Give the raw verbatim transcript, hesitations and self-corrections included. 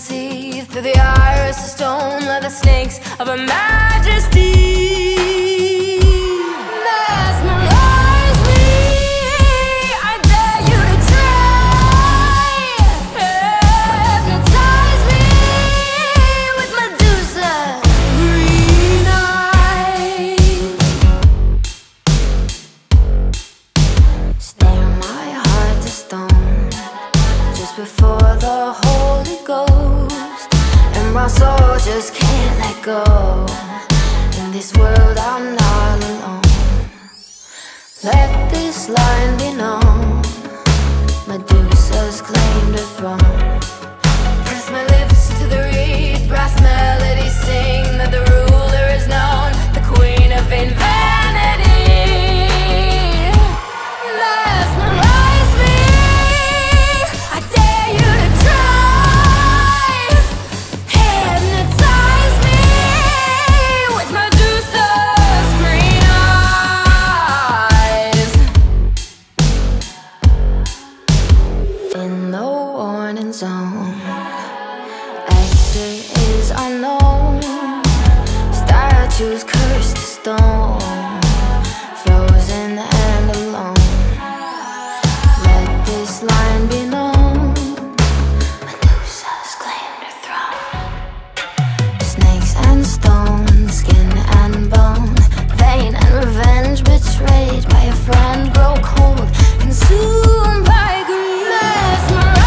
see through the iris of stone, leather snakes of her majesty. Mesmerize me, I dare you to try. Hypnotize me with Medusa's green eyes. Stare my heart to stone just before the Holy Ghost, and my soul just can't let go. In this world I'm not alone. Let this line be known, Medusa's claimed a throne. Press my lips to the reed, brass melodies sing that the ruler is known, the queen of vain vanity. Mesmerize me, I dare you to try. Hypnotize me with Medusa's green eyes. In the warning zone, exit is unknown. Statues cursed to stone, frozen and alone. Let this line be known, Medusa's claimed her throne. Snakes and stone, skin and bone, vain and revenge, betrayed by a friend, grow cold, consumed by greed. Mesmerized